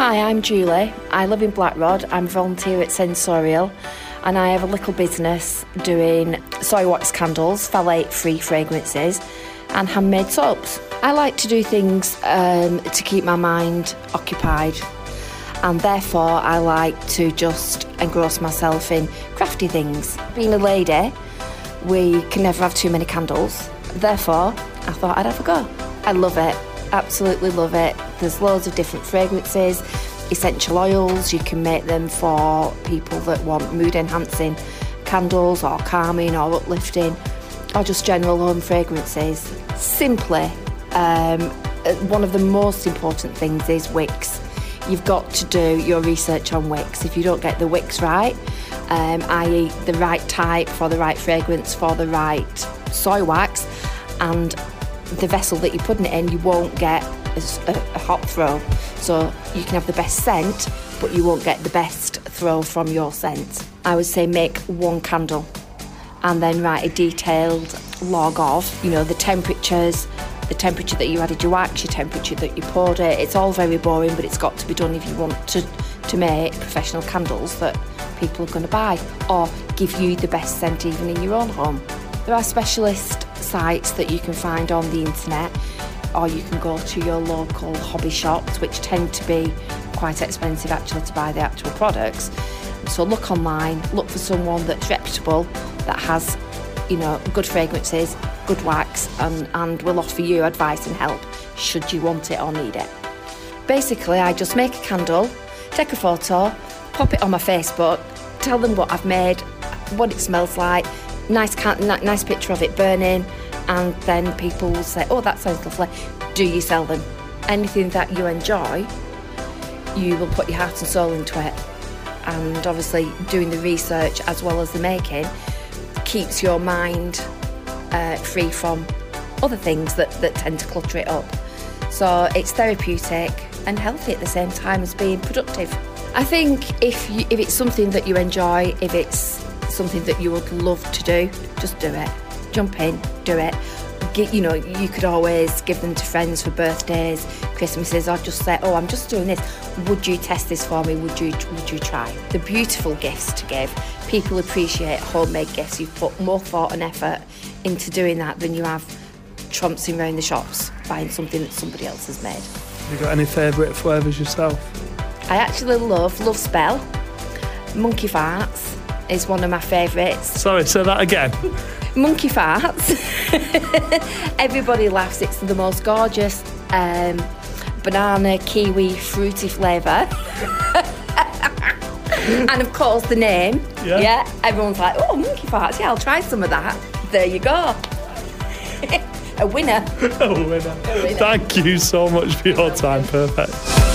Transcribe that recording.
Hi, I'm Julie. I live in Blackrod. I'm a volunteer at Sensorial and I have a little business doing soy wax candles, phthalate-free fragrances and handmade soaps. I like to do things to keep my mind occupied, and therefore I like to just engross myself in crafty things. Being a lady, we can never have too many candles. Therefore, I thought I'd have a go. I love it, absolutely love it. There's loads of different fragrances, essential oils. You can make them for people that want mood-enhancing candles or calming or uplifting, or just general home fragrances. Simply, one of the most important things is wicks. You've got to do your research on wicks. If you don't get the wicks right, i.e. the right type for the right fragrance for the right soy wax, and the vessel that you're putting it in, you won't get a hot throw. So you can have the best scent, but you won't get the best throw from your scent. I would say make one candle and then write a detailed log of, the temperatures, the temperature that you added your wax, your temperature that you poured it. It's all very boring, but it's got to be done if you want to make professional candles that people are going to buy or give you the best scent even in your own home. There are specialist sites that you can find on the internet, or you can go to your local hobby shops, which tend to be quite expensive actually to buy the actual products. So look online, look for someone that's reputable, that has good fragrances, good wax, and will offer you advice and help should you want it or need it. Basically, I just make a candle, take a photo, pop it on my Facebook, tell them what I've made, what it smells like, nice picture of it burning, and then people will say, oh, that sounds lovely. Do you sell them? Anything that you enjoy, you will put your heart and soul into it. And obviously doing the research as well as the making keeps your mind free from other things that tend to clutter it up. So it's therapeutic and healthy at the same time as being productive. I think if it's something that you enjoy, if it's something that you would love to do, just do it. Jump in, do it. You could always give them to friends for birthdays, Christmases, or just say, oh, I'm just doing this. Would you test this for me? Would you try? The beautiful gifts to give. People appreciate homemade gifts. You've put more thought and effort into doing that than you have trouncing around the shops buying something that somebody else has made. Have you got any favourite flavours yourself? I actually love Spell. Monkey Farts is one of my favourites. Sorry, say that again. Monkey Farts. Everybody laughs. It's the most gorgeous banana, kiwi, fruity flavour. And of course the name. Yeah. Everyone's like, oh, Monkey Farts. Yeah, I'll try some of that. There you go. A winner. A winner. Thank you so much for your time. Perfect.